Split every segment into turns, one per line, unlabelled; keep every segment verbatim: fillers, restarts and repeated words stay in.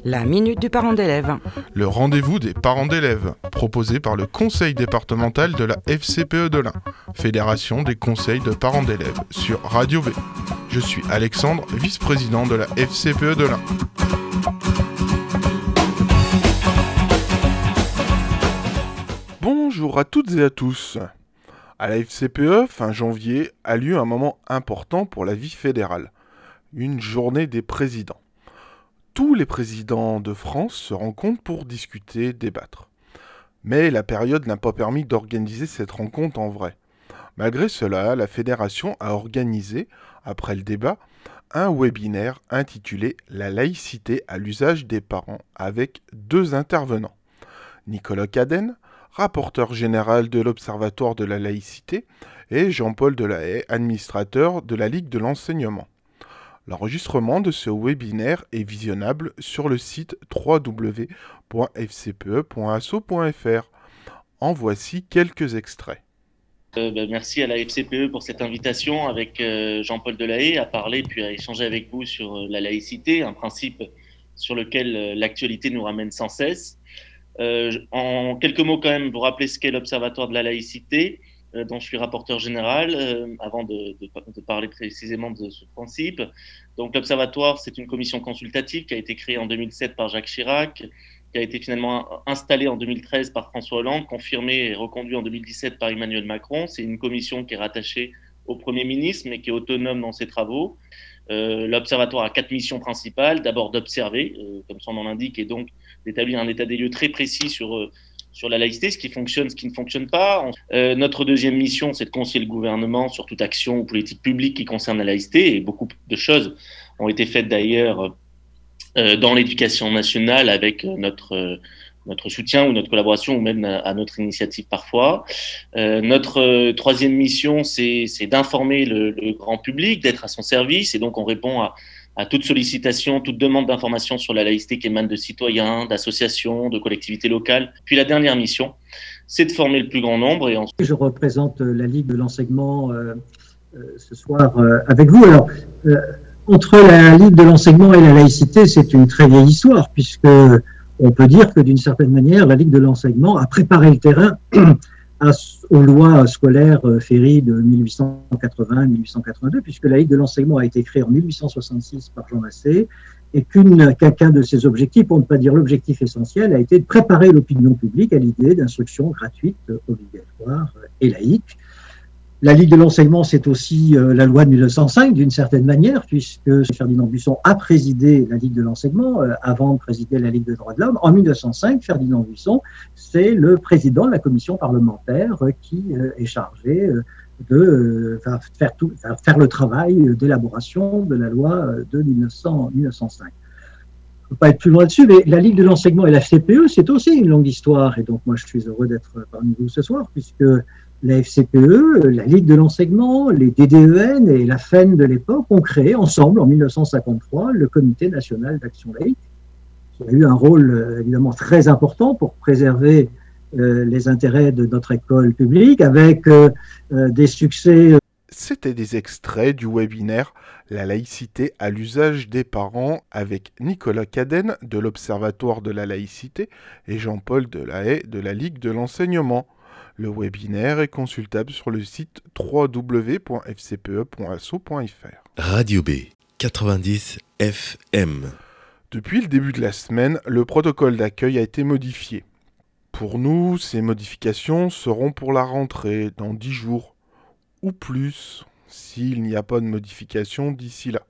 La minute du parent d'élève.
Le rendez-vous des parents d'élèves, proposé par le conseil départemental de la F C P E de l'Ain, Fédération des conseils de parents d'élèves, sur Radio V. Je suis Alexandre, vice-président de la F C P E de l'Ain. Bonjour à toutes et à tous. À la F C P E, fin janvier, a lieu un moment important pour la vie fédérale, une journée des présidents. Tous les présidents de France se rencontrent pour discuter, débattre. Mais la période n'a pas permis d'organiser cette rencontre en vrai. Malgré cela, la fédération a organisé, après le débat, un webinaire intitulé « La laïcité à l'usage des parents » avec deux intervenants. Nicolas Cadenne, rapporteur général de l'Observatoire de la laïcité, et Jean-Paul Delahaye, administrateur de la Ligue de l'enseignement. L'enregistrement de ce webinaire est visionnable sur le site w w w point f c p e point asso point f r. En voici quelques extraits.
Euh, bah, merci à la F C P E pour cette invitation avec euh, Jean-Paul Delahaye à parler puis à échanger avec vous sur euh, la laïcité, un principe sur lequel euh, l'actualité nous ramène sans cesse. Euh, en quelques mots quand même, vous rappeler ce qu'est l'Observatoire de la laïcité, euh, dont je suis rapporteur général, euh, avant de, de, de parler précisément de ce principe. Donc l'Observatoire, c'est une commission consultative qui a été créée en deux mille sept par Jacques Chirac, qui a été finalement installée en deux mille treize par François Hollande, confirmée et reconduite en deux mille dix-sept par Emmanuel Macron. C'est une commission qui est rattachée au Premier ministre, mais qui est autonome dans ses travaux. Euh, L'Observatoire a quatre missions principales. D'abord d'observer, euh, comme son nom l'indique, et donc d'établir un état des lieux très précis sur, euh, sur la laïcité, ce qui fonctionne, ce qui ne fonctionne pas. Euh, notre deuxième mission, c'est de conseiller le gouvernement sur toute action ou politique publique qui concerne la laïcité, et beaucoup de choses ont été faites d'ailleurs euh, dans l'éducation nationale avec notre, euh, notre soutien ou notre collaboration, ou même à, à notre initiative parfois. Euh, notre euh, troisième mission, c'est, c'est d'informer le, le grand public, d'être à son service, et donc on répond à à toute sollicitation, toute demande d'information sur la laïcité qui émane de citoyens, d'associations, de collectivités locales. Puis la dernière mission, c'est de former le plus grand nombre. Et ensuite...
Je représente la Ligue de l'enseignement euh, euh, ce soir euh, avec vous. Alors, euh, entre la Ligue de l'enseignement et la laïcité, c'est une très vieille histoire, puisque on peut dire que d'une certaine manière, la Ligue de l'enseignement a préparé le terrain aux lois scolaires Ferry de mille huit cent quatre-vingts à mille huit cent quatre-vingt-deux, puisque la Ligue de l'enseignement a été créée en mille huit cent soixante-six par Jean Massé, et qu'une, qu'un de ses objectifs, pour ne pas dire l'objectif essentiel, a été de préparer l'opinion publique à l'idée d'instruction gratuite, obligatoire et laïque. La Ligue de l'enseignement, c'est aussi euh, la loi de mille neuf cent cinq, d'une certaine manière, puisque Ferdinand Buisson a présidé la Ligue de l'enseignement euh, avant de présider la Ligue des droits de l'homme. En mille neuf cent cinq, Ferdinand Buisson, c'est le président de la commission parlementaire euh, qui euh, est chargé euh, de euh, faire, tout, faire le travail d'élaboration de la loi de mille neuf cents, mille neuf cent cinq. Je ne peux pas être plus loin dessus, mais la Ligue de l'enseignement et la F C P E, c'est aussi une longue histoire. Et donc, moi, je suis heureux d'être parmi vous ce soir, puisque la F C P E, la Ligue de l'enseignement, les D D E N et la F E N de l'époque ont créé ensemble, en mille neuf cent cinquante-trois, le Comité national d'action laïque, qui a eu un rôle évidemment très important pour préserver euh, les intérêts de notre école publique, avec euh, euh, des succès.
C'était des extraits du webinaire « La laïcité à l'usage des parents » avec Nicolas Cadenne de l'Observatoire de la laïcité et Jean-Paul Delahaye de la Ligue de l'enseignement. Le webinaire est consultable sur le site w w w point f c p e point asso point f r.
Radio B, quatre-vingt-dix F M.
Depuis le début de la semaine, le protocole d'accueil a été modifié. Pour nous, ces modifications seront pour la rentrée dans dix jours, ou plus, s'il n'y a pas de modification d'ici là.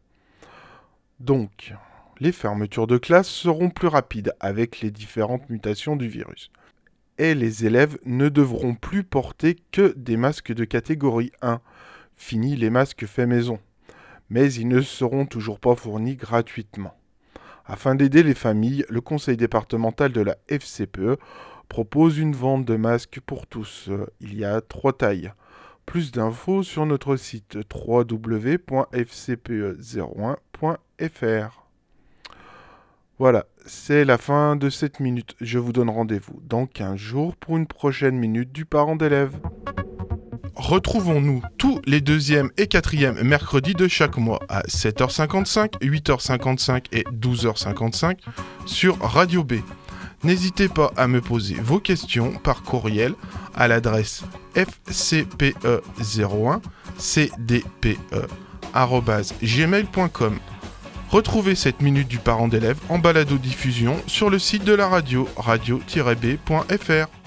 Donc, les fermetures de classe seront plus rapides avec les différentes mutations du virus. Et les élèves ne devront plus porter que des masques de catégorie un. Fini les masques faits maison. Mais ils ne seront toujours pas fournis gratuitement. Afin d'aider les familles, le conseil départemental de la F C P E propose une vente de masques pour tous. Il y a trois tailles. Plus d'infos sur notre site w w w point f c p e zéro un point f r. Voilà, c'est la fin de cette minute. Je vous donne rendez-vous dans quinze jours pour une prochaine minute du parent d'élève. Retrouvons-nous tous les deuxième et quatrième mercredis de chaque mois à sept heures cinquante-cinq, huit heures cinquante-cinq et douze heures cinquante-cinq sur Radio B. N'hésitez pas à me poser vos questions par courriel à l'adresse f c p e zéro un c d p e arobase gmail point com. Retrouvez cette minute du parent d'élève en balado-diffusion sur le site de la radio, radio tiret b point f r.